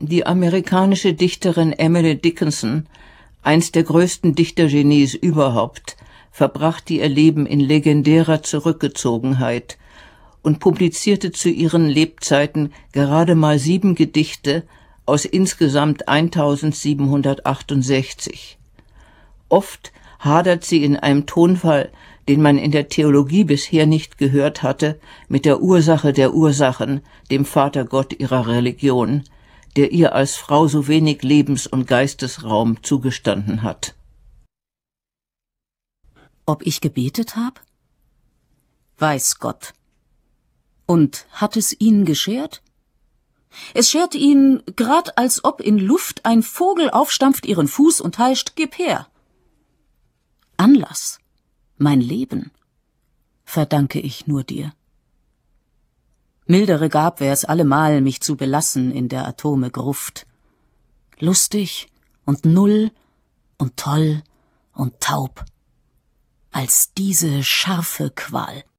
Die amerikanische Dichterin Emily Dickinson, eins der größten Dichtergenies überhaupt, verbrachte ihr Leben in legendärer Zurückgezogenheit und publizierte zu ihren Lebzeiten gerade mal 7 Gedichte aus insgesamt 1768. Oft hadert sie in einem Tonfall, den man in der Theologie bisher nicht gehört hatte, mit der Ursache der Ursachen, dem Vatergott ihrer Religion, der ihr als Frau so wenig Lebens- und Geistesraum zugestanden hat. Ob ich gebetet hab? Weiß Gott. Und hat es ihn geschert? Es schert ihn, grad als ob in Luft ein Vogel aufstampft ihren Fuß und heischt, gib her. Anlass, mein Leben, verdanke ich nur dir. Mildere gab wär's allemal, mich zu belassen in der Atome Gruft. Lustig und null und toll und taub, als diese scharfe Qual.